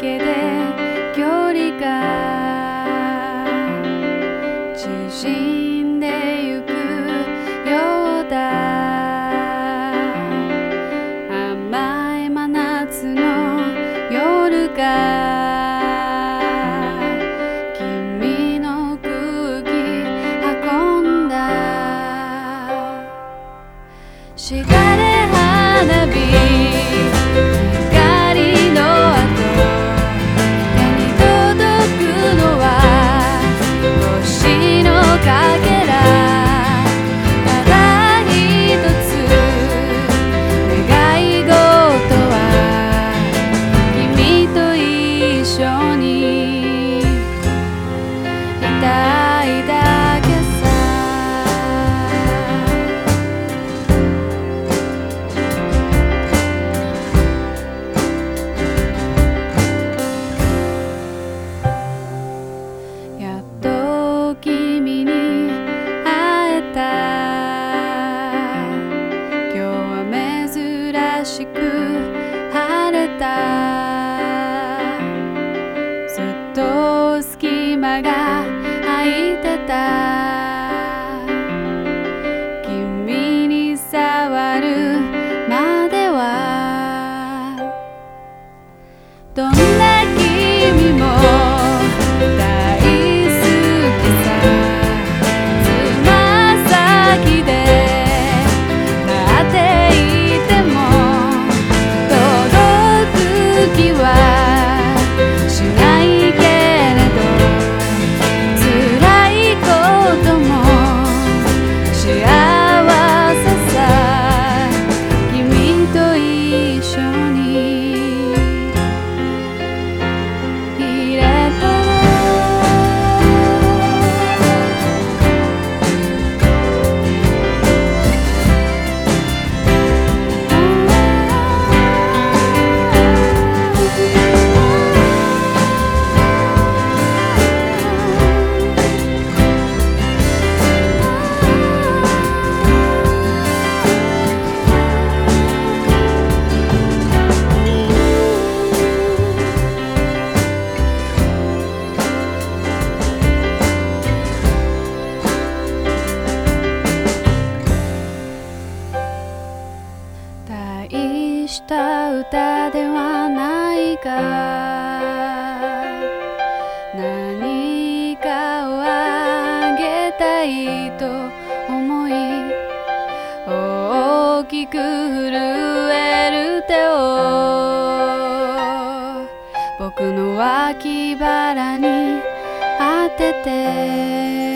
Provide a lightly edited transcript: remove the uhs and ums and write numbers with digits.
けで距離が縮んでゆくようだ。甘い真夏の夜が君の空気運んだ。しだれ花火光の後手に届くのは星のかけら。ただ一つ願い事は君と一緒にいたいだけさ。やっと君に会えた。今日は珍しく晴れた。ずっと隙間が空いてた。君に触るまではどんな君も大好きさ。つま先で待っていても届く気はしないけれど、辛いことも幸せさ。君と一緒にいれたら。大した歌ではないが何かをあげたいと思い、大きく震える手を僕の脇腹に当てて